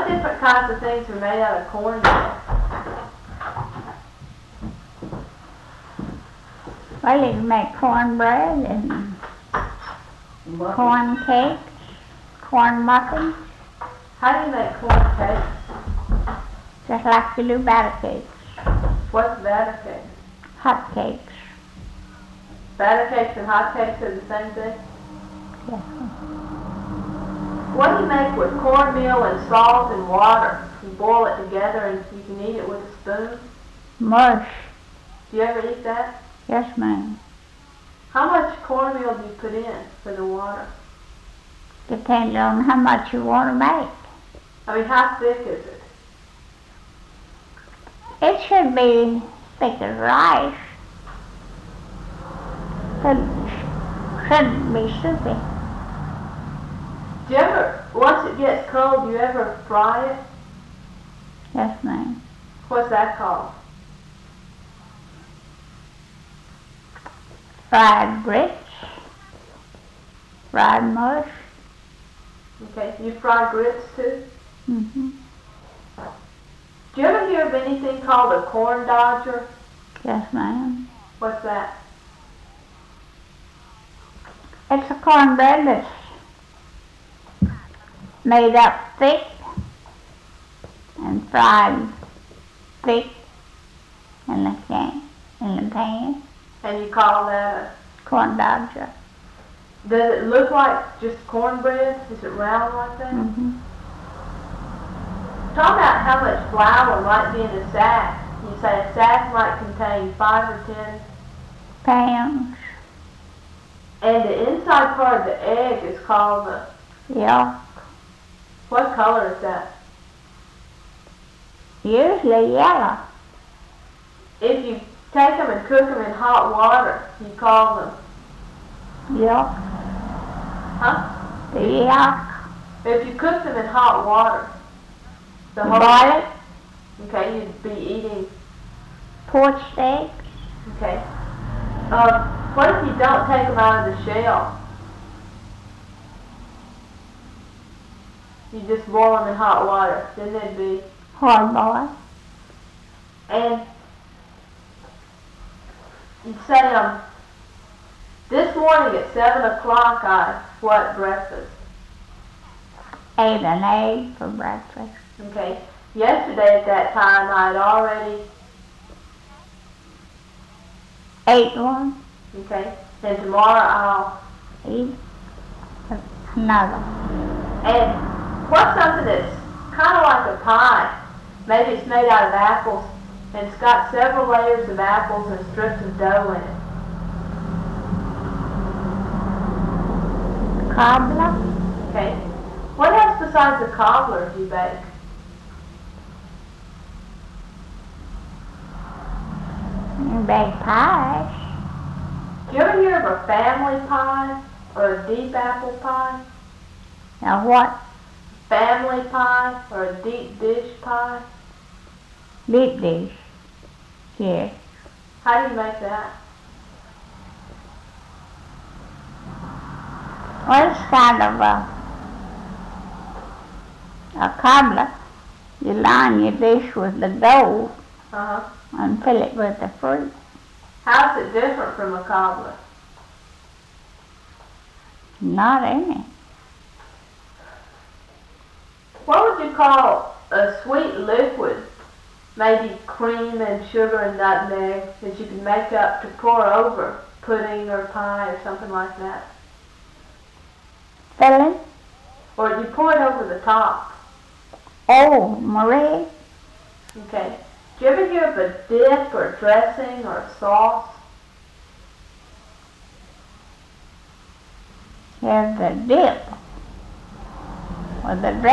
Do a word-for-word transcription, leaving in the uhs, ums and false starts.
What different kinds of things are made out of cornmeal? Well, you can make cornbread and Muffins. corn cakes, corn muffins, How do you make corn cakes? just like you do batter cakes, What's batter cake? hot cakes. Batter cakes and hot cakes are the same thing? Yes. What do you make with cornmeal and salt and water? You boil it together and you can eat it with a spoon. Mush. Do you ever eat that? Yes, ma'am. How much cornmeal do you put in for the water? Depends on how much you want to make. I mean, how thick is it? It should be thick as rice. It shouldn't be soupy. Do you ever, once it gets cold, do you ever fry it? Yes, ma'am. What's that called? Fried grits, fried mush. Okay, you fry grits too? Mm-hmm. Do you ever hear of anything called a corn dodger? Yes, ma'am. What's that? It's a cornbread that's made up thick and fried thick in the can, in the pan. And you call that Corn dodger. a... Does it look like just cornbread? Is it round like that? Mm-hmm. Talk about how much flour might be in a sack. You say a sack might contain five or ten. Pounds. And the inside part of the egg is called the... Yolk. What color is that? Usually yellow. If you take them and cook them in hot water, you call them... Yolk. Huh? The yolk. If you cook them in hot water, the whole... Boil it. Okay, you'd be eating... Poached eggs. Okay. Um, what if you don't take them out of the shell? You just boil them in hot water. Then they'd be... Hard boiled. And you'd say, um, this morning at seven o'clock I what breakfast? Ate an egg for breakfast. Okay. Yesterday at that time I'd already, Ate one. okay, and tomorrow I'll, Eat another. and what's something that's kind of like a pie? Maybe it's made out of apples, and it's got several layers of apples and strips of dough in it. Cobbler. Okay. What else besides a cobbler do you bake? And bake pies. Do you ever hear of a family pie or a deep apple pie? Now what? Family pie or a deep dish pie? Deep dish. Yes. How do you make that? Well, it's kind of a, a cobbler. You line your dish with the dough Uh-huh. and fill it with the fruit. How's it different from a cobbler? Not any. What would you call a sweet liquid, maybe cream and sugar and nutmeg, that you can make up to pour over pudding or pie or something like that? Filling? Or you pour it over the top? Oh, Marie. Okay. Do you ever hear of a dip or dressing or sauce? Here's the dip with the dressing.